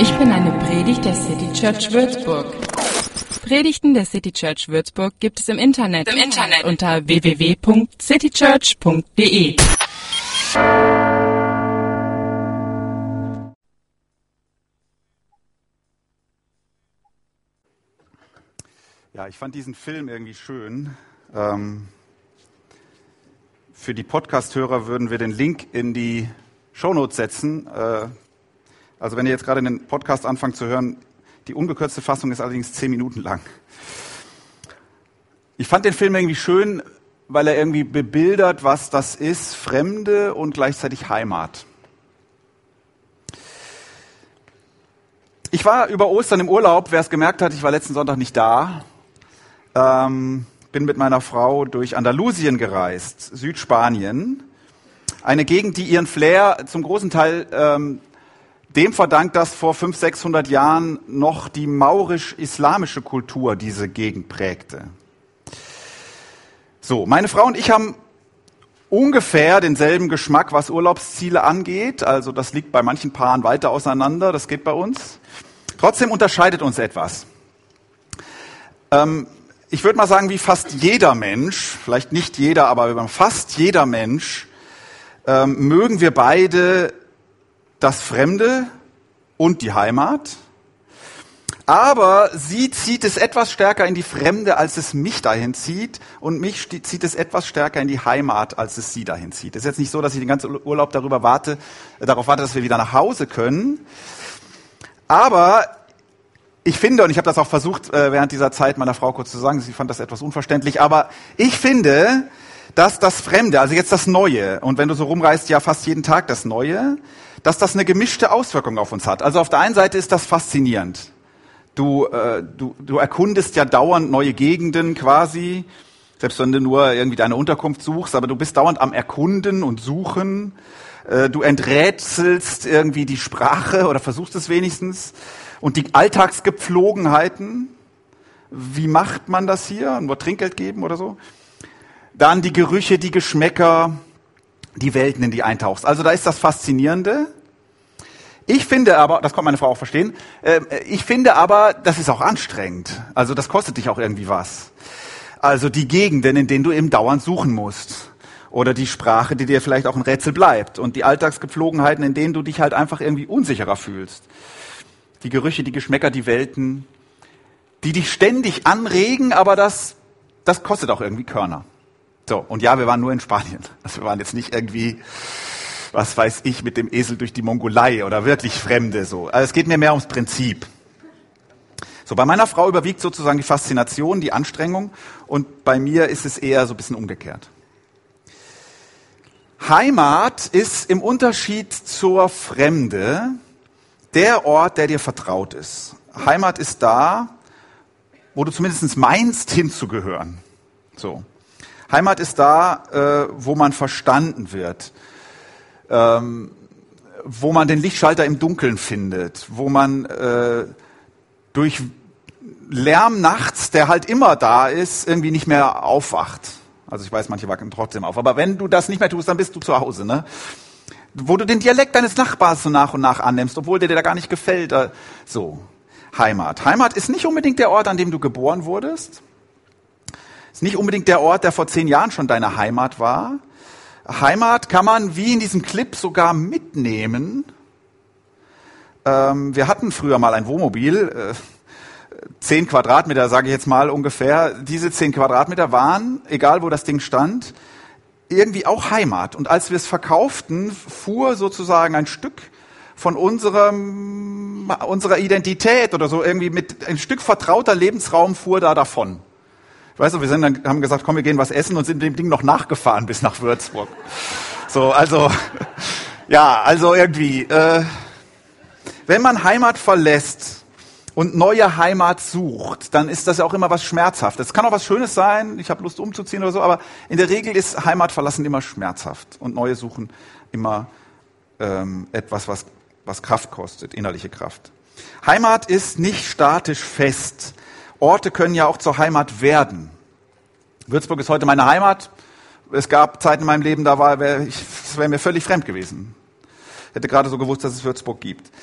Ich bin eine Predigt der City Church Würzburg. Predigten der City Church Würzburg gibt es im Internet unter www.citychurch.de. Ja, ich fand diesen Film irgendwie schön. Für die Podcast-Hörer würden wir den Link in die Shownotes setzen. Also wenn ihr jetzt gerade den Podcast anfangt zu hören, die ungekürzte Fassung ist allerdings 10 Minuten lang. Ich fand den Film irgendwie schön, weil er irgendwie bebildert, was das ist, Fremde und gleichzeitig Heimat. Ich war über Ostern im Urlaub, wer es gemerkt hat, ich war letzten Sonntag nicht da. Bin mit meiner Frau durch Andalusien gereist, Südspanien. Eine Gegend, die ihren Flair zum großen Teil dem verdankt, dass vor 500, 600 Jahren noch die maurisch-islamische Kultur diese Gegend prägte. So, meine Frau und ich haben ungefähr denselben Geschmack, was Urlaubsziele angeht. Also das liegt bei manchen Paaren weiter auseinander, das geht bei uns. Trotzdem unterscheidet uns etwas. Ich würde mal sagen, wie fast jeder Mensch, vielleicht nicht jeder, aber fast jeder Mensch, mögen wir beide das Fremde und die Heimat. Aber sie zieht es etwas stärker in die Fremde, als es mich dahin zieht. Und mich zieht es etwas stärker in die Heimat, als es sie dahin zieht. Es ist jetzt nicht so, dass ich den ganzen Urlaub darauf warte, dass wir wieder nach Hause können. Aber ich finde, und ich habe das auch versucht, während dieser Zeit meiner Frau kurz zu sagen, sie fand das etwas unverständlich, aber ich finde, dass das Fremde, also jetzt das Neue, und wenn du so rumreist, ja fast jeden Tag das Neue, dass das eine gemischte Auswirkung auf uns hat. Also auf der einen Seite ist das faszinierend. Du erkundest ja dauernd neue Gegenden quasi, selbst wenn du nur irgendwie deine Unterkunft suchst, aber du bist dauernd am Erkunden und Suchen. Du enträtselst irgendwie die Sprache oder versuchst es wenigstens. Und die Alltagsgepflogenheiten, wie macht man das hier? Nur Trinkgeld geben oder so? Dann die Gerüche, die Geschmäcker, die Welten, in die eintauchst. Also da ist das Faszinierende. Ich finde aber, das konnte meine Frau auch verstehen, ich finde aber, das ist auch anstrengend. Also das kostet dich auch irgendwie was. Also die Gegenden, in denen du eben dauernd suchen musst. Oder die Sprache, die dir vielleicht auch ein Rätsel bleibt. Und die Alltagsgepflogenheiten, in denen du dich halt einfach irgendwie unsicherer fühlst. Die Gerüche, die Geschmäcker, die Welten, die dich ständig anregen, aber das kostet auch irgendwie Körner. So, und ja, wir waren nur in Spanien. Also wir waren jetzt nicht irgendwie, was weiß ich, mit dem Esel durch die Mongolei oder wirklich Fremde so. Also es geht mir mehr ums Prinzip. So, bei meiner Frau überwiegt sozusagen die Faszination, die Anstrengung, und bei mir ist es eher so ein bisschen umgekehrt. Heimat ist im Unterschied zur Fremde der Ort, der dir vertraut ist. Heimat ist da, wo du zumindest meinst, hinzugehören. So. Heimat ist da, wo man verstanden wird, wo man den Lichtschalter im Dunkeln findet, wo man durch Lärm nachts, der halt immer da ist, irgendwie nicht mehr aufwacht. Also ich weiß, manche wachen trotzdem auf, aber wenn du das nicht mehr tust, dann bist du zu Hause, ne? Wo du den Dialekt deines Nachbars so nach und nach annimmst, obwohl der dir da gar nicht gefällt. So, Heimat. Heimat ist nicht unbedingt der Ort, an dem du geboren wurdest. Ist nicht unbedingt der Ort, der vor 10 Jahren schon deine Heimat war. Heimat kann man wie in diesem Clip sogar mitnehmen. Wir hatten früher mal ein Wohnmobil, 10 Quadratmeter, sage ich jetzt mal ungefähr. Diese 10 Quadratmeter waren, egal wo das Ding stand, irgendwie auch Heimat. Und als wir es verkauften, fuhr sozusagen ein Stück von unserer Identität oder so, irgendwie mit ein Stück vertrauter Lebensraum fuhr da davon. Weißt du, haben gesagt, komm, wir gehen was essen und sind dem Ding noch nachgefahren bis nach Würzburg. So, also, ja, also irgendwie, wenn man Heimat verlässt und neue Heimat sucht, dann ist das ja auch immer was Schmerzhaftes. Es kann auch was Schönes sein, ich habe Lust umzuziehen oder so, aber in der Regel ist Heimat verlassen immer schmerzhaft und neue suchen immer etwas, was Kraft kostet, innerliche Kraft. Heimat ist nicht statisch fest. Orte können ja auch zur Heimat werden. Würzburg ist heute meine Heimat. Es gab Zeiten in meinem Leben, es wäre mir völlig fremd gewesen. Ich hätte gerade so gewusst, dass es Würzburg gibt.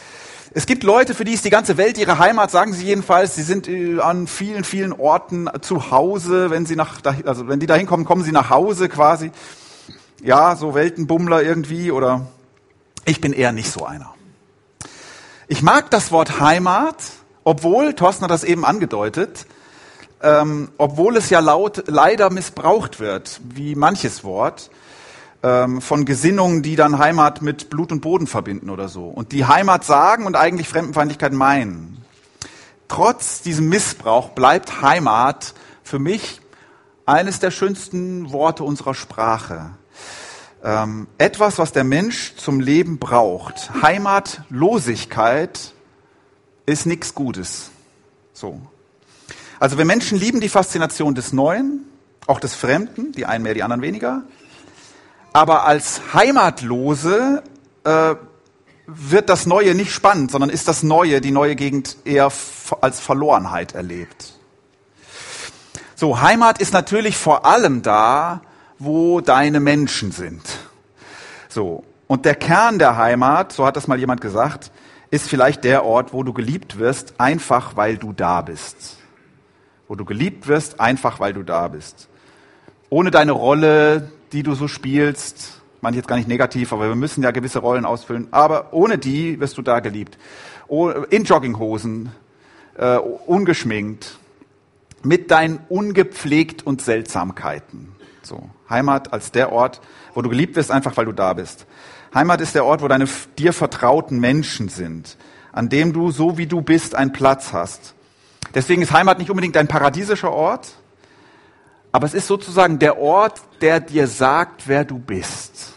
Es gibt Leute, für die ist die ganze Welt ihre Heimat, sagen sie jedenfalls. Sie sind an vielen, vielen Orten zu Hause. Wenn die da hinkommen, kommen sie nach Hause quasi. Ja, so Weltenbummler irgendwie, oder ich bin eher nicht so einer. Ich mag das Wort Heimat, obwohl, Thorsten hat das eben angedeutet, obwohl es ja leider missbraucht wird, wie manches Wort, von Gesinnungen, die dann Heimat mit Blut und Boden verbinden oder so. Und die Heimat sagen und eigentlich Fremdenfeindlichkeit meinen. Trotz diesem Missbrauch bleibt Heimat für mich eines der schönsten Worte unserer Sprache. Etwas, was der Mensch zum Leben braucht. Heimatlosigkeit ist nichts Gutes. So. Also wir Menschen lieben die Faszination des Neuen, auch des Fremden, die einen mehr, die anderen weniger. Aber als Heimatlose wird das Neue nicht spannend, sondern ist das Neue, die neue Gegend eher als Verlorenheit erlebt. So, Heimat ist natürlich vor allem da, wo deine Menschen sind. So, und der Kern der Heimat, so hat das mal jemand gesagt, ist vielleicht der Ort, wo du geliebt wirst, einfach weil du da bist. Wo du geliebt wirst, einfach weil du da bist. Ohne deine Rolle, die du so spielst, meine ich jetzt gar nicht negativ, aber wir müssen ja gewisse Rollen ausfüllen, aber ohne die wirst du da geliebt. In Jogginghosen, ungeschminkt, mit deinen ungepflegt und Seltsamkeiten. So, Heimat als der Ort, wo du geliebt wirst, einfach weil du da bist. Heimat ist der Ort, wo deine dir vertrauten Menschen sind, an dem du, so wie du bist, einen Platz hast. Deswegen ist Heimat nicht unbedingt ein paradiesischer Ort, aber es ist sozusagen der Ort, der dir sagt, wer du bist.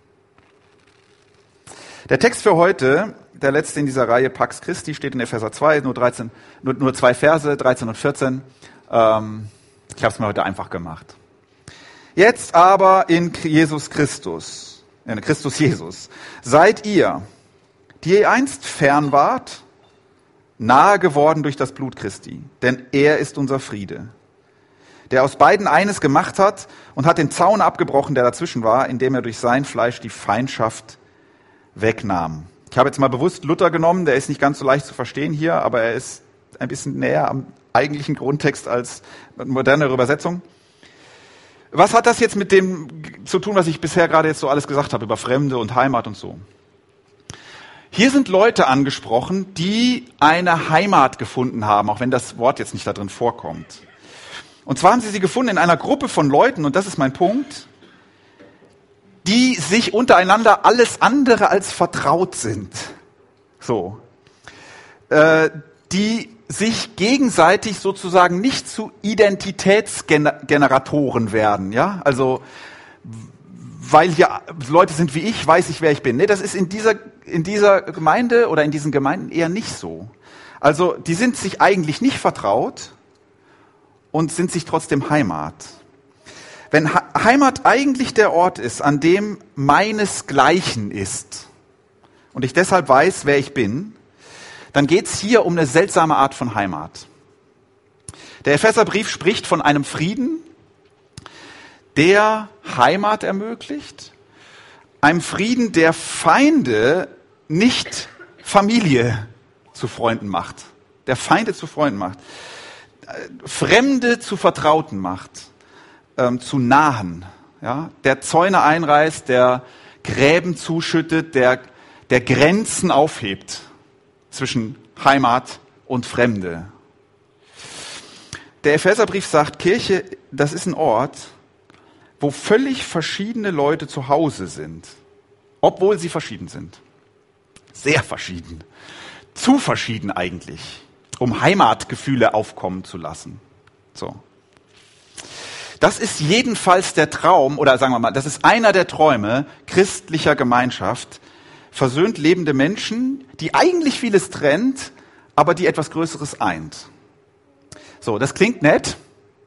Der Text für heute, der letzte in dieser Reihe Pax Christi, steht in Epheser 2, nur 2 Verse, 13 und 14. Ich habe es mir heute einfach gemacht. Jetzt aber in Christus Jesus, seid ihr, die ihr einst fern wart, nahe geworden durch das Blut Christi, denn er ist unser Friede, der aus beiden eines gemacht hat und hat den Zaun abgebrochen, der dazwischen war, indem er durch sein Fleisch die Feindschaft wegnahm. Ich habe jetzt mal bewusst Luther genommen, der ist nicht ganz so leicht zu verstehen hier, aber er ist ein bisschen näher am eigentlichen Grundtext als modernere Übersetzung. Was hat das jetzt mit dem zu tun, was ich bisher gerade jetzt so alles gesagt habe, über Fremde und Heimat und so? Hier sind Leute angesprochen, die eine Heimat gefunden haben, auch wenn das Wort jetzt nicht da drin vorkommt. Und zwar haben sie gefunden in einer Gruppe von Leuten, und das ist mein Punkt, die sich untereinander alles andere als vertraut sind. So. Die sich gegenseitig sozusagen nicht zu Identitätsgeneratoren werden, ja? Also, weil hier Leute sind wie ich, weiß ich, wer ich bin. Nee, das ist in dieser Gemeinde oder in diesen Gemeinden eher nicht so. Also, die sind sich eigentlich nicht vertraut und sind sich trotzdem Heimat. Wenn Heimat eigentlich der Ort ist, an dem meinesgleichen ist und ich deshalb weiß, wer ich bin, dann geht es hier um eine seltsame Art von Heimat. Der Epheserbrief spricht von einem Frieden, der Heimat ermöglicht, einem Frieden, der Feinde nicht Familie zu Freunden macht, der Feinde zu Freunden macht, Fremde zu Vertrauten macht, zu Nahen, ja? Der Zäune einreißt, der Gräben zuschüttet, der Grenzen aufhebt zwischen Heimat und Fremde. Der Epheserbrief sagt, Kirche, das ist ein Ort, wo völlig verschiedene Leute zu Hause sind, obwohl sie verschieden sind. Sehr verschieden. Zu verschieden eigentlich, um Heimatgefühle aufkommen zu lassen. So. Das ist jedenfalls der Traum, oder sagen wir mal, das ist einer der Träume christlicher Gemeinschaft, versöhnt lebende Menschen, die eigentlich vieles trennt, aber die etwas Größeres eint. So, das klingt nett.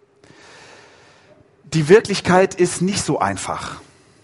Die Wirklichkeit ist nicht so einfach.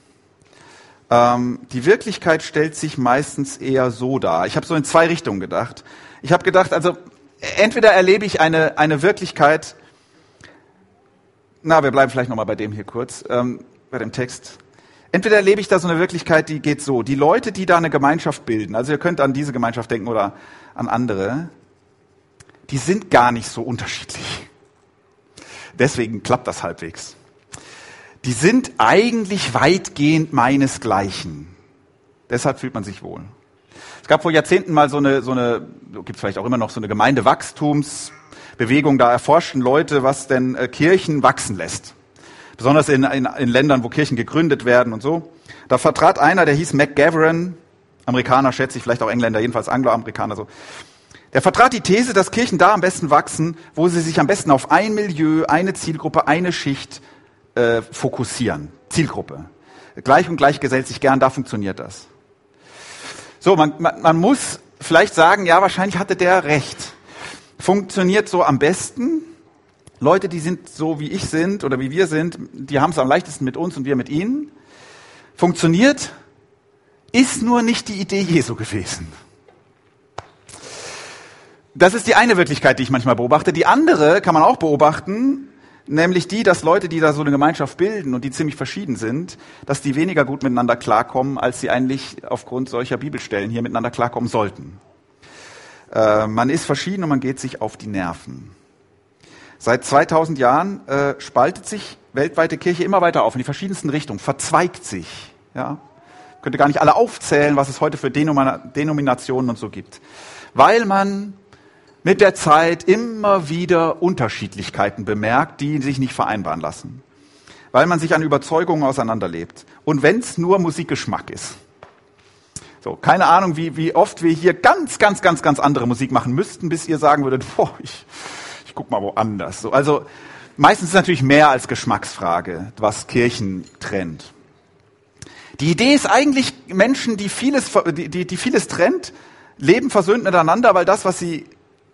Die Wirklichkeit stellt sich meistens eher so dar. Ich habe so in 2 Richtungen gedacht. Ich habe gedacht, also entweder erlebe ich eine Wirklichkeit, wir bleiben vielleicht nochmal bei dem hier kurz, bei dem Text. entweder erlebe ich da so eine Wirklichkeit, die geht so. Die Leute, die da eine Gemeinschaft bilden, also ihr könnt an diese Gemeinschaft denken oder an andere, die sind gar nicht so unterschiedlich. Deswegen klappt das halbwegs. Die sind eigentlich weitgehend meinesgleichen. Deshalb fühlt man sich wohl. Es gab vor Jahrzehnten mal gibt es vielleicht auch immer noch so eine Gemeindewachstumsbewegung, da erforschten Leute, was denn Kirchen wachsen lässt. Besonders in Ländern, wo Kirchen gegründet werden und so. Da vertrat einer, der hieß McGavran, Amerikaner schätze ich, vielleicht auch Engländer, jedenfalls Angloamerikaner so. Der vertrat die These, dass Kirchen da am besten wachsen, wo sie sich am besten auf ein Milieu, eine Zielgruppe, eine Schicht fokussieren. Zielgruppe. Gleich und gleich gesellt sich gern, da funktioniert das. So, man muss vielleicht sagen, ja, wahrscheinlich hatte der recht. Funktioniert so am besten. Leute, die sind so wie ich sind oder wie wir sind, die haben es am leichtesten mit uns und wir mit ihnen. Funktioniert, ist nur nicht die Idee Jesu gewesen. Das ist die eine Wirklichkeit, die ich manchmal beobachte. Die andere kann man auch beobachten, nämlich die, dass Leute, die da so eine Gemeinschaft bilden und die ziemlich verschieden sind, dass die weniger gut miteinander klarkommen, als sie eigentlich aufgrund solcher Bibelstellen hier miteinander klarkommen sollten. Man ist verschieden und man geht sich auf die Nerven. Seit 2000 Jahren spaltet sich weltweite Kirche immer weiter auf in die verschiedensten Richtungen, verzweigt sich. Ja? Könnte gar nicht alle aufzählen, was es heute für Denominationen und so gibt. Weil man mit der Zeit immer wieder Unterschiedlichkeiten bemerkt, die sich nicht vereinbaren lassen. Weil man sich an Überzeugungen auseinanderlebt. Und wenn es nur Musikgeschmack ist. So, keine Ahnung, wie oft wir hier ganz andere Musik machen müssten, bis ihr sagen würdet, ich guck mal woanders. So, also meistens ist es natürlich mehr als Geschmacksfrage, was Kirchen trennt. Die Idee ist eigentlich, Menschen, die vieles trennt, leben versöhnt miteinander, weil das, was sie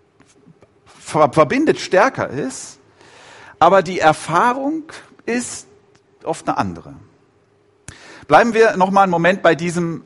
verbindet, stärker ist, aber die Erfahrung ist oft eine andere. Bleiben wir noch mal einen Moment bei diesem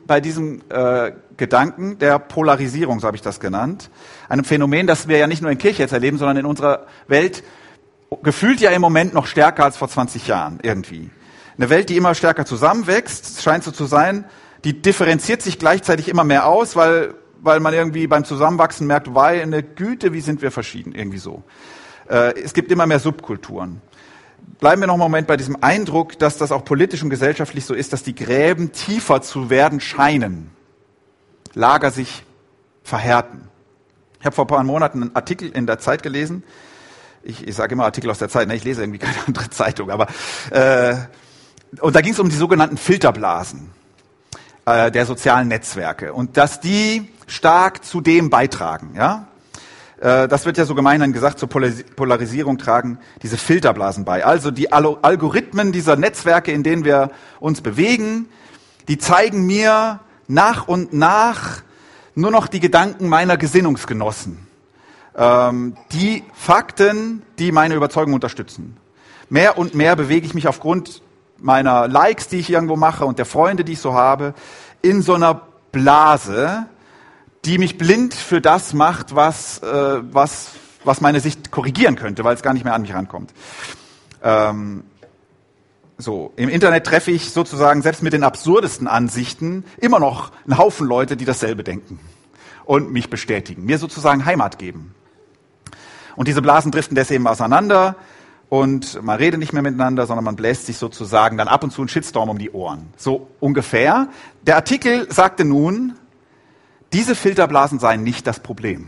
Gedanken der Polarisierung, so habe ich das genannt. Einem Phänomen, das wir ja nicht nur in Kirche jetzt erleben, sondern in unserer Welt gefühlt ja im Moment noch stärker als vor 20 Jahren irgendwie. Eine Welt, die immer stärker zusammenwächst, es scheint so zu sein, die differenziert sich gleichzeitig immer mehr aus, weil man irgendwie beim Zusammenwachsen merkt, eine Güte, wie sind wir verschieden, irgendwie so. Es gibt immer mehr Subkulturen. Bleiben wir noch einen Moment bei diesem Eindruck, dass das auch politisch und gesellschaftlich so ist, dass die Gräben tiefer zu werden scheinen. Lager sich verhärten. Ich habe vor ein paar Monaten einen Artikel in der Zeit gelesen. Ich sage immer Artikel aus der Zeit, ich lese irgendwie keine andere Zeitung, aber und da ging es um die sogenannten Filterblasen der sozialen Netzwerke und dass die stark zu dem beitragen, ja. Das wird ja so gemeinhin gesagt, zur Polarisierung tragen diese Filterblasen bei. Also die Algorithmen dieser Netzwerke, in denen wir uns bewegen, die zeigen mir nach und nach nur noch die Gedanken meiner Gesinnungsgenossen. Die Fakten, die meine Überzeugung unterstützen. Mehr und mehr bewege ich mich aufgrund meiner Likes, die ich irgendwo mache und der Freunde, die ich so habe, in so einer Blase, die mich blind für das macht, was meine Sicht korrigieren könnte, weil es gar nicht mehr an mich rankommt. Im Internet treffe ich sozusagen selbst mit den absurdesten Ansichten immer noch einen Haufen Leute, die dasselbe denken und mich bestätigen, mir sozusagen Heimat geben. Und diese Blasen driften deswegen auseinander und man redet nicht mehr miteinander, sondern man bläst sich sozusagen dann ab und zu einen Shitstorm um die Ohren. So ungefähr. Der Artikel sagte nun, diese Filterblasen seien nicht das Problem.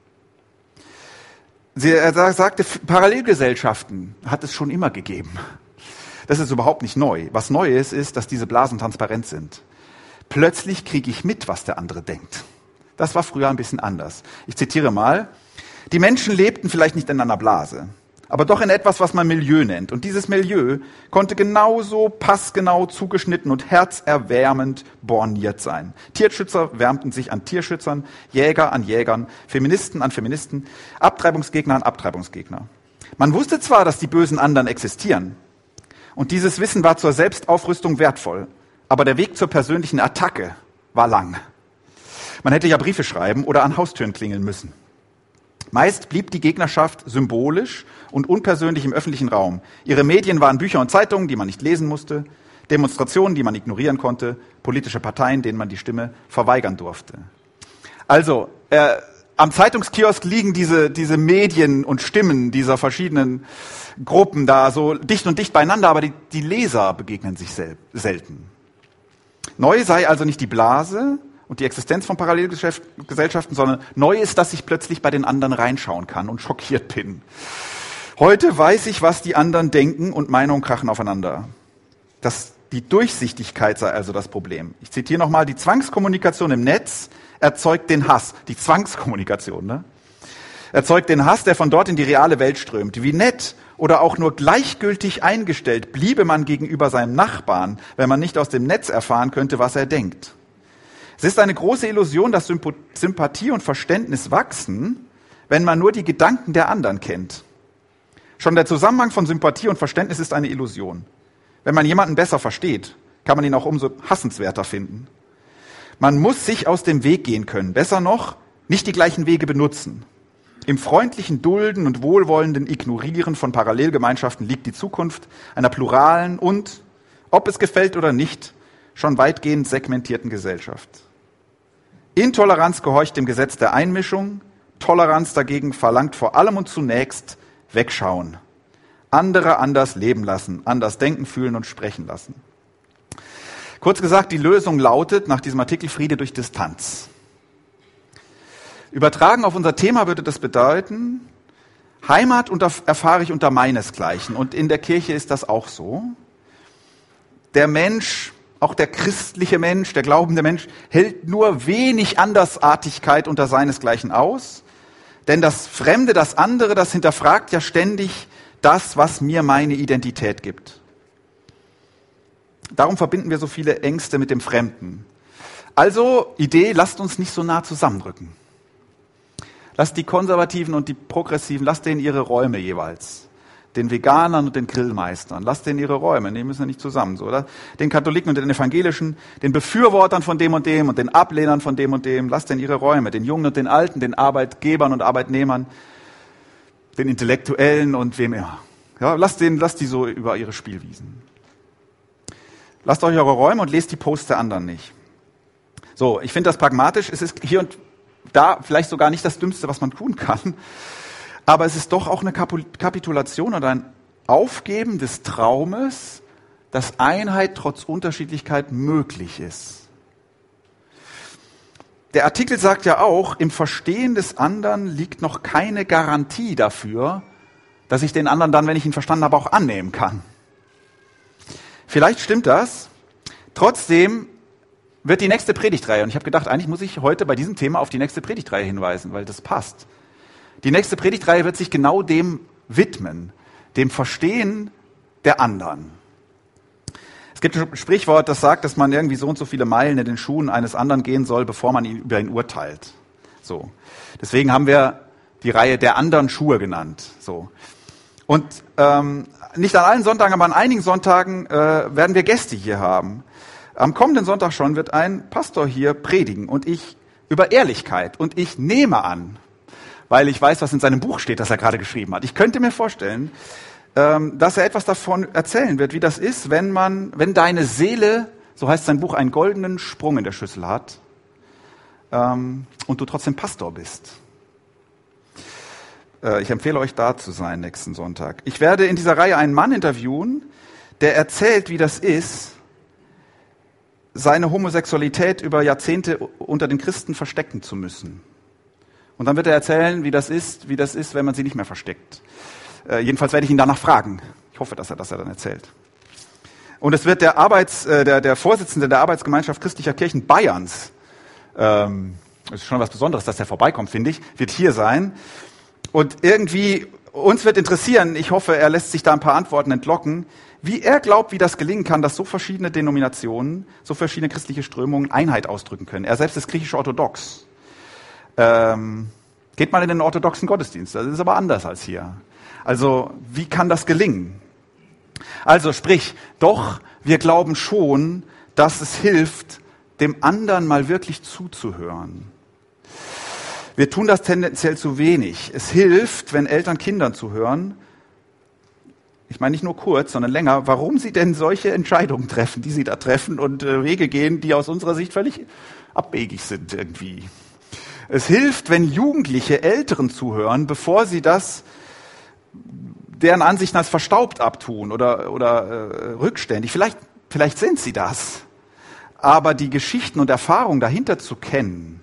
Er sagte, Parallelgesellschaften hat es schon immer gegeben. Das ist überhaupt nicht neu. Was neu ist, dass diese Blasen transparent sind. Plötzlich kriege ich mit, was der andere denkt. Das war früher ein bisschen anders. Ich zitiere mal. Die Menschen lebten vielleicht nicht in einer Blase, aber doch in etwas, was man Milieu nennt. Und dieses Milieu konnte genauso passgenau zugeschnitten und herzerwärmend borniert sein. Tierschützer wärmten sich an Tierschützern, Jäger an Jägern, Feministen an Feministen, Abtreibungsgegner an Abtreibungsgegner. Man wusste zwar, dass die bösen anderen existieren, und dieses Wissen war zur Selbstaufrüstung wertvoll, aber der Weg zur persönlichen Attacke war lang. Man hätte ja Briefe schreiben oder an Haustüren klingeln müssen. Meist blieb die Gegnerschaft symbolisch und unpersönlich im öffentlichen Raum. Ihre Medien waren Bücher und Zeitungen, die man nicht lesen musste. Demonstrationen, die man ignorieren konnte, politische Parteien, denen man die Stimme verweigern durfte. Also, am Zeitungskiosk liegen diese Medien und Stimmen dieser verschiedenen Gruppen da so dicht und dicht beieinander, aber die Leser begegnen sich selten. Neu sei also nicht die Blase und die Existenz von Parallelgesellschaften, sondern neu ist, dass ich plötzlich bei den anderen reinschauen kann und schockiert bin. Heute weiß ich, was die anderen denken und Meinungen krachen aufeinander. Die Durchsichtigkeit sei also das Problem. Ich zitiere nochmal, die Zwangskommunikation im Netz erzeugt den Hass. Die Zwangskommunikation, ne? Erzeugt den Hass, der von dort in die reale Welt strömt. Wie nett oder auch nur gleichgültig eingestellt bliebe man gegenüber seinem Nachbarn, wenn man nicht aus dem Netz erfahren könnte, was er denkt. Es ist eine große Illusion, dass Sympathie und Verständnis wachsen, wenn man nur die Gedanken der anderen kennt. Schon der Zusammenhang von Sympathie und Verständnis ist eine Illusion. Wenn man jemanden besser versteht, kann man ihn auch umso hassenswerter finden. Man muss sich aus dem Weg gehen können. Besser noch, nicht die gleichen Wege benutzen. Im freundlichen Dulden und wohlwollenden Ignorieren von Parallelgemeinschaften liegt die Zukunft einer pluralen und, ob es gefällt oder nicht, schon weitgehend segmentierten Gesellschaft. Intoleranz gehorcht dem Gesetz der Einmischung, Toleranz dagegen verlangt vor allem und zunächst wegschauen. Andere anders leben lassen, anders denken, fühlen und sprechen lassen. Kurz gesagt, die Lösung lautet nach diesem Artikel Friede durch Distanz. Übertragen auf unser Thema würde das bedeuten, Heimat erfahre ich unter meinesgleichen. Und in der Kirche ist das auch so. Der Mensch, auch der christliche Mensch, der glaubende Mensch, hält nur wenig Andersartigkeit unter seinesgleichen aus. Denn das Fremde, das andere, das hinterfragt ja ständig das, was mir meine Identität gibt. Darum verbinden wir so viele Ängste mit dem Fremden. Also, Idee, lasst uns nicht so nah zusammendrücken. Lasst die Konservativen und die Progressiven, lasst denen ihre Räume jeweils. Den Veganern und den Grillmeistern, lasst denen ihre Räume, die müssen ja nicht zusammen, so, oder? Den Katholiken und den Evangelischen, den Befürwortern von dem und dem und den Ablehnern von dem und dem, lasst denen ihre Räume, den Jungen und den Alten, den Arbeitgebern und Arbeitnehmern, den Intellektuellen und wem immer. Ja, lasst die so über ihre Spielwiesen. Lasst euch eure Räume und lest die Posts der anderen nicht. So, ich finde das pragmatisch. Es ist hier und da vielleicht sogar nicht das Dümmste, was man tun kann. Aber es ist doch auch eine Kapitulation oder ein Aufgeben des Traumes, dass Einheit trotz Unterschiedlichkeit möglich ist. Der Artikel sagt ja auch, im Verstehen des anderen liegt noch keine Garantie dafür, dass ich den anderen dann, wenn ich ihn verstanden habe, auch annehmen kann. Vielleicht stimmt das. Trotzdem wird die nächste Predigtreihe, und ich habe gedacht, eigentlich muss ich heute bei diesem Thema auf die nächste Predigtreihe hinweisen, weil das passt. Die nächste Predigtreihe wird sich genau dem widmen, dem Verstehen der anderen. Es gibt ein Sprichwort, das sagt, dass man irgendwie so und so viele Meilen in den Schuhen eines anderen gehen soll, bevor man über ihn urteilt. So. Deswegen haben wir die Reihe der anderen Schuhe genannt. So. Und nicht an allen Sonntagen, aber an einigen Sonntagen werden wir Gäste hier haben. Am kommenden Sonntag schon wird ein Pastor hier predigen und ich über Ehrlichkeit. Und ich nehme an, weil ich weiß, was in seinem Buch steht, das er gerade geschrieben hat. Ich könnte mir vorstellen, dass er etwas davon erzählen wird, wie das ist, wenn deine Seele, so heißt sein Buch, einen goldenen Sprung in der Schüssel hat und du trotzdem Pastor bist. Ich empfehle euch, da zu sein nächsten Sonntag. Ich werde in dieser Reihe einen Mann interviewen, der erzählt, wie das ist, seine Homosexualität über Jahrzehnte unter den Christen verstecken zu müssen. Und dann wird er erzählen, wie das ist, wenn man sie nicht mehr versteckt. Jedenfalls werde ich ihn danach fragen. Ich hoffe, dass er dann erzählt. Und es wird der Vorsitzende der Arbeitsgemeinschaft christlicher Kirchen Bayerns, das ist schon was Besonderes, dass er vorbeikommt, finde ich, wird hier sein. Und irgendwie, uns wird interessieren, ich hoffe, er lässt sich da ein paar Antworten entlocken, wie er glaubt, wie das gelingen kann, dass so verschiedene Denominationen, so verschiedene christliche Strömungen Einheit ausdrücken können. Er selbst ist griechisch-orthodox. Geht mal in den orthodoxen Gottesdienst, das ist aber anders als hier. Also, wie kann das gelingen? Also sprich, doch, wir glauben schon, dass es hilft, dem anderen mal wirklich zuzuhören. Wir tun das tendenziell zu wenig. Es hilft, wenn Eltern Kindern zuhören. ich meine nicht nur kurz, sondern länger, warum sie denn solche Entscheidungen treffen, die sie da treffen und Wege gehen, die aus unserer Sicht völlig abwegig sind irgendwie. Es hilft, wenn Jugendliche Älteren zuhören, bevor sie das deren Ansichten als verstaubt abtun oder rückständig. Vielleicht sind sie das. Aber die Geschichten und Erfahrungen dahinter zu kennen,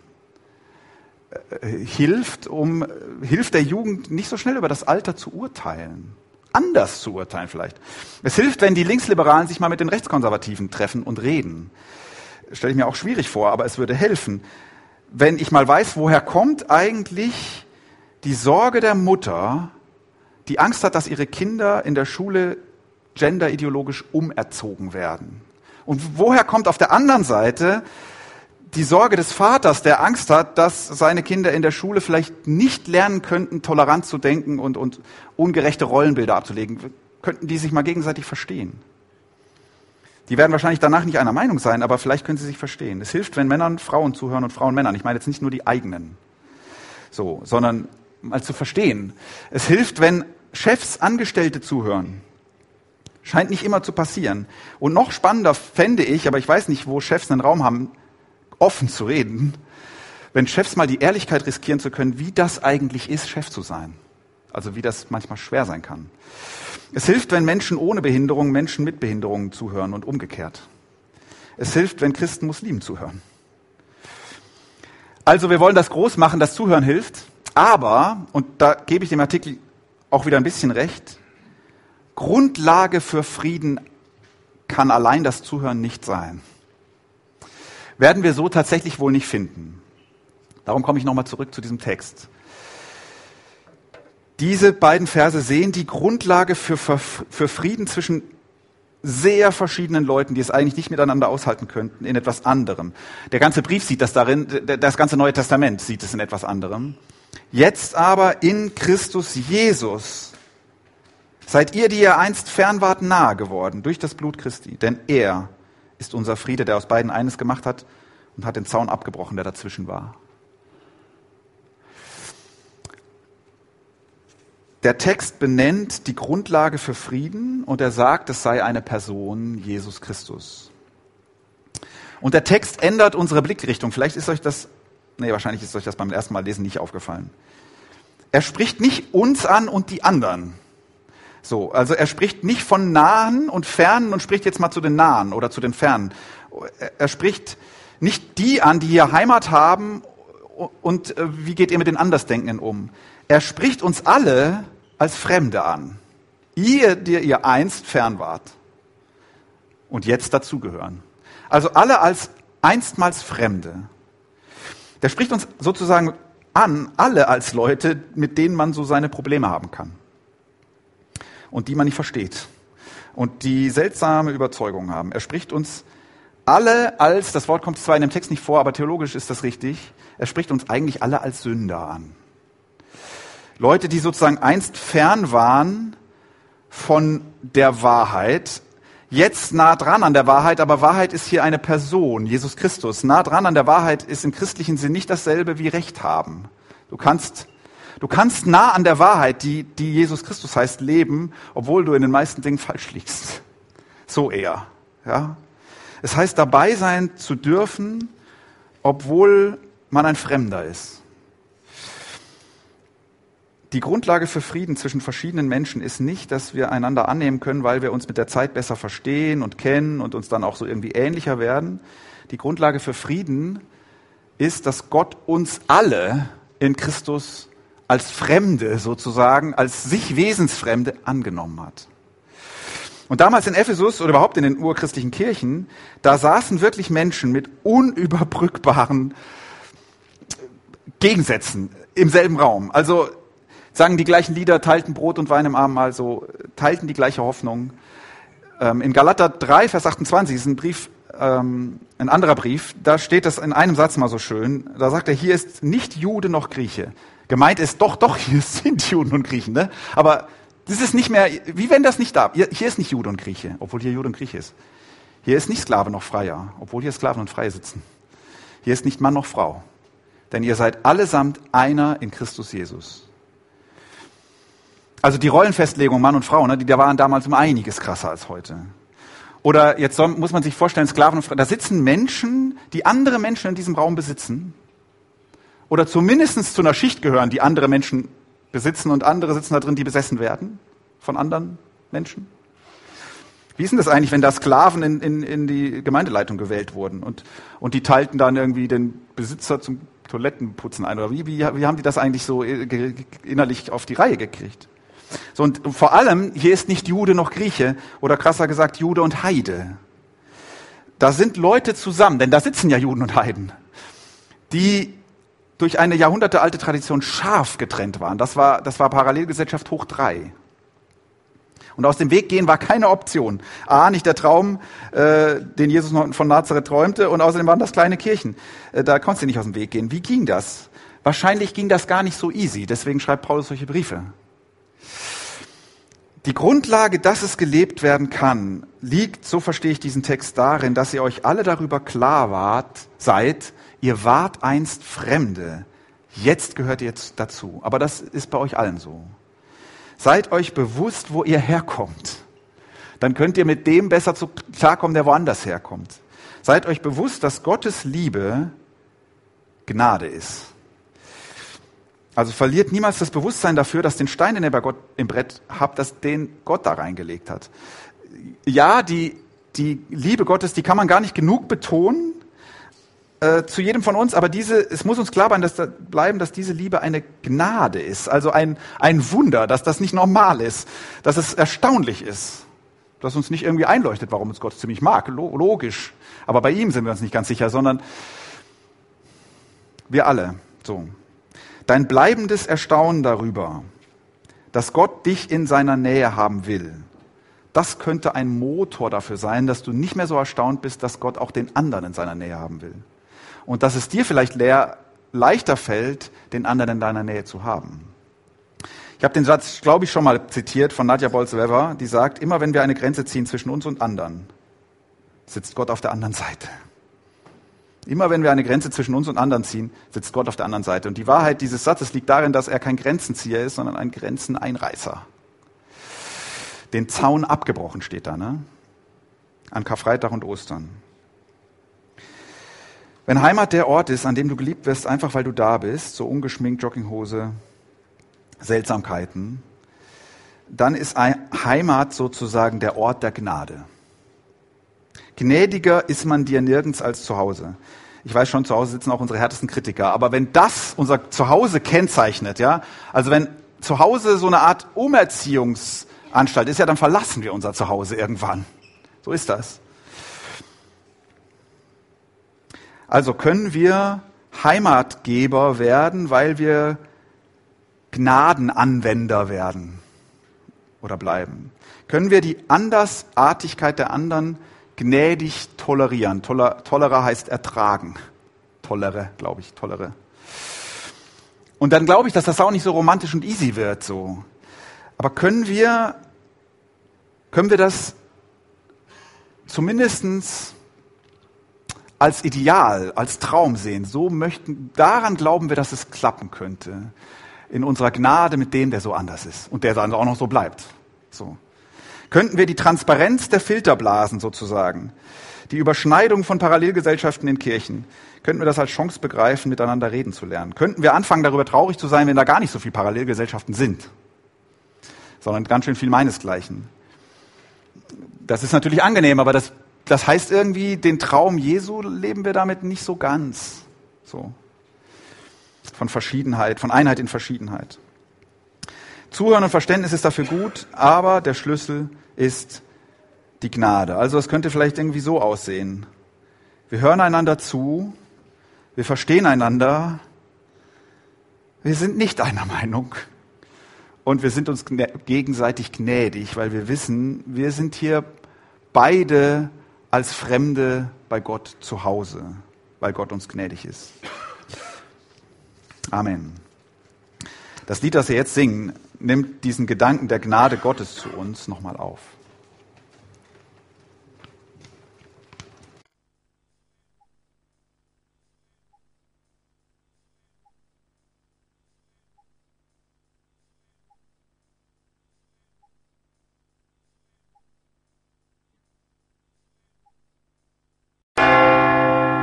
hilft der Jugend nicht so schnell über das Alter zu urteilen. Anders zu urteilen vielleicht. Es hilft, wenn die Linksliberalen sich mal mit den Rechtskonservativen treffen und reden. Stelle ich mir auch schwierig vor, aber es würde helfen. Wenn ich mal weiß, woher kommt eigentlich die Sorge der Mutter, die Angst hat, dass ihre Kinder in der Schule genderideologisch umerzogen werden. Und woher kommt auf der anderen Seite die Sorge des Vaters, der Angst hat, dass seine Kinder in der Schule vielleicht nicht lernen könnten, tolerant zu denken und ungerechte Rollenbilder abzulegen. Könnten die sich mal gegenseitig verstehen? Die werden wahrscheinlich danach nicht einer Meinung sein, aber vielleicht können sie sich verstehen. Es hilft, wenn Männern Frauen zuhören und Frauen Männern. Ich meine jetzt nicht nur die eigenen, sondern mal zu verstehen. Es hilft, wenn Chefs Angestellte zuhören. Scheint nicht immer zu passieren. Und noch spannender fände ich, aber ich weiß nicht, wo Chefs einen Raum haben, offen zu reden, wenn Chefs mal die Ehrlichkeit riskieren zu können, wie das eigentlich ist, Chef zu sein. Also wie das manchmal schwer sein kann. Es hilft, wenn Menschen ohne Behinderung Menschen mit Behinderungen zuhören und umgekehrt. Es hilft, wenn Christen Muslimen zuhören. Also wir wollen das groß machen, das Zuhören hilft, aber, und da gebe ich dem Artikel auch wieder ein bisschen recht, Grundlage für Frieden kann allein das Zuhören nicht sein. Werden wir so tatsächlich wohl nicht finden. Darum komme ich nochmal zurück zu diesem Text. Diese beiden Verse sehen die Grundlage für Frieden zwischen sehr verschiedenen Leuten, die es eigentlich nicht miteinander aushalten könnten, in etwas anderem. Der ganze Brief sieht das darin, das ganze Neue Testament sieht es in etwas anderem. Jetzt aber in Christus Jesus seid ihr, die ihr einst fern wart, nahe geworden durch das Blut Christi. Denn er ist unser Friede, der aus beiden eines gemacht hat und hat den Zaun abgebrochen, der dazwischen war. Der Text benennt die Grundlage für Frieden und er sagt, es sei eine Person, Jesus Christus. Und der Text ändert unsere Blickrichtung. Wahrscheinlich ist euch das beim ersten Mal lesen nicht aufgefallen. Er spricht nicht uns an und die anderen. Also er spricht nicht von Nahen und Fernen und spricht jetzt mal zu den Nahen oder zu den Fernen. Er spricht nicht die an, die hier Heimat haben und wie geht ihr mit den Andersdenkenden um. Er spricht uns alle als Fremde an. Ihr, die ihr einst fern wart und jetzt dazugehören. Also alle als einstmals Fremde. Der spricht uns sozusagen an, alle als Leute, mit denen man so seine Probleme haben kann. Und die man nicht versteht. Und die seltsame Überzeugungen haben. Er spricht uns alle als, das Wort kommt zwar in dem Text nicht vor, aber theologisch ist das richtig, er spricht uns eigentlich alle als Sünder an. Leute, die sozusagen einst fern waren von der Wahrheit, jetzt nah dran an der Wahrheit, aber Wahrheit ist hier eine Person, Jesus Christus. Nah dran an der Wahrheit ist im christlichen Sinn nicht dasselbe wie Recht haben. Du kannst nah an der Wahrheit, die Jesus Christus heißt, leben, obwohl du in den meisten Dingen falsch liegst. So eher. Ja? Es heißt, dabei sein zu dürfen, obwohl man ein Fremder ist. Die Grundlage für Frieden zwischen verschiedenen Menschen ist nicht, dass wir einander annehmen können, weil wir uns mit der Zeit besser verstehen und kennen und uns dann auch so irgendwie ähnlicher werden. Die Grundlage für Frieden ist, dass Gott uns alle in Christus als Fremde sozusagen, als sich Wesensfremde angenommen hat. Und damals in Ephesus oder überhaupt in den urchristlichen Kirchen, da saßen wirklich Menschen mit unüberbrückbaren Gegensätzen im selben Raum. Also sangen die gleichen Lieder, teilten Brot und Wein im Abendmahl, teilten die gleiche Hoffnung. In Galater 3, Vers 28 ist ein Brief, ein anderer Brief, da steht das in einem Satz mal so schön. Da sagt er, hier ist nicht Jude noch Grieche. Gemeint ist, doch, hier sind Juden und Griechen, ne? Aber das ist nicht mehr, wie wenn das nicht da, hier ist nicht Jude und Grieche, obwohl hier Jude und Grieche ist. Hier ist nicht Sklave noch Freier, obwohl hier Sklaven und Freie sitzen. Hier ist nicht Mann noch Frau, denn ihr seid allesamt einer in Christus Jesus. Also die Rollenfestlegung Mann und Frau, ne, die waren damals um einiges krasser als heute. Oder jetzt muss man sich vorstellen, Sklaven und Frauen, da sitzen Menschen, die andere Menschen in diesem Raum besitzen. Oder zumindest zu einer Schicht gehören, die andere Menschen besitzen und andere sitzen da drin, die besessen werden von anderen Menschen. Wie ist denn das eigentlich, wenn da Sklaven in die Gemeindeleitung gewählt wurden und die teilten dann irgendwie den Besitzer zum Toilettenputzen ein? Oder wie haben die das eigentlich so innerlich auf die Reihe gekriegt? So, und vor allem, hier ist nicht Jude noch Grieche oder krasser gesagt Jude und Heide. Da sind Leute zusammen, denn da sitzen ja Juden und Heiden, die durch eine jahrhundertealte Tradition scharf getrennt waren. Das war Parallelgesellschaft hoch 3. Und aus dem Weg gehen war keine Option. Nicht der Traum, den Jesus von Nazareth träumte, und außerdem waren das kleine Kirchen. Da konntest du nicht aus dem Weg gehen. Wie ging das? Wahrscheinlich ging das gar nicht so easy. Deswegen schreibt Paulus solche Briefe. Die Grundlage, dass es gelebt werden kann, liegt, so verstehe ich diesen Text, darin, dass ihr euch alle darüber klar seid, ihr wart einst Fremde, jetzt gehört ihr dazu. Aber das ist bei euch allen so. Seid euch bewusst, wo ihr herkommt. Dann könnt ihr mit dem besser klarkommen, der woanders herkommt. Seid euch bewusst, dass Gottes Liebe Gnade ist. Also verliert niemals das Bewusstsein dafür, dass den Stein, den ihr bei Gott im Brett habt, dass den Gott da reingelegt hat. Ja, die Liebe Gottes, die kann man gar nicht genug betonen zu jedem von uns, aber es muss uns klar bleiben, dass diese Liebe eine Gnade ist, also ein Wunder, dass das nicht normal ist, dass es erstaunlich ist, dass uns nicht irgendwie einleuchtet, warum uns Gott ziemlich mag, logisch, aber bei ihm sind wir uns nicht ganz sicher, sondern wir alle, so. Dein bleibendes Erstaunen darüber, dass Gott dich in seiner Nähe haben will, das könnte ein Motor dafür sein, dass du nicht mehr so erstaunt bist, dass Gott auch den anderen in seiner Nähe haben will. Und dass es dir vielleicht leichter fällt, den anderen in deiner Nähe zu haben. Ich habe den Satz, glaube ich, schon mal zitiert von Nadja Bolz-Weber, die sagt, immer wenn wir eine Grenze ziehen zwischen uns und anderen, sitzt Gott auf der anderen Seite. Immer wenn wir eine Grenze zwischen uns und anderen ziehen, sitzt Gott auf der anderen Seite. Und die Wahrheit dieses Satzes liegt darin, dass er kein Grenzenzieher ist, sondern ein Grenzeneinreißer. Den Zaun abgebrochen steht da, ne? An Karfreitag und Ostern. Wenn Heimat der Ort ist, an dem du geliebt wirst, einfach weil du da bist, so ungeschminkt, Jogginghose, Seltsamkeiten, dann ist Heimat sozusagen der Ort der Gnade. Gnädiger ist man dir nirgends als zu Hause. Ich weiß schon, zu Hause sitzen auch unsere härtesten Kritiker. Aber wenn das unser Zuhause kennzeichnet, ja, also wenn zu Hause so eine Art Umerziehungsanstalt ist, ja, dann verlassen wir unser Zuhause irgendwann. So ist das. Also können wir Heimatgeber werden, weil wir Gnadenanwender werden oder bleiben. Können wir die Andersartigkeit der anderen gnädig tolerieren. Tolera heißt ertragen. Tolere. Und dann glaube ich, dass das auch nicht so romantisch und easy wird, so. Aber können wir das zumindestens als Ideal, als Traum sehen? Daran glauben wir, dass es klappen könnte. In unserer Gnade mit dem, der so anders ist. Und der dann auch noch so bleibt. So. Könnten wir die Transparenz der Filterblasen sozusagen, die Überschneidung von Parallelgesellschaften in Kirchen, könnten wir das als Chance begreifen, miteinander reden zu lernen? Könnten wir anfangen, darüber traurig zu sein, wenn da gar nicht so viele Parallelgesellschaften sind, sondern ganz schön viel meinesgleichen? Das ist natürlich angenehm, aber das heißt irgendwie, den Traum Jesu leben wir damit nicht so ganz. So. Von Verschiedenheit, von Einheit in Verschiedenheit. Zuhören und Verständnis ist dafür gut, aber der Schlüssel ist die Gnade. Also es könnte vielleicht irgendwie so aussehen. Wir hören einander zu, wir verstehen einander, wir sind nicht einer Meinung und wir sind uns gegenseitig gnädig, weil wir wissen, wir sind hier beide als Fremde bei Gott zu Hause, weil Gott uns gnädig ist. Amen. Das Lied, das wir jetzt singen, nimmt diesen Gedanken der Gnade Gottes zu uns nochmal auf.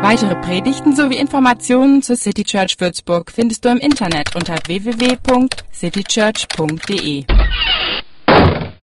Weitere Predigten sowie Informationen zur City Church Würzburg findest du im Internet unter www.citychurch.de.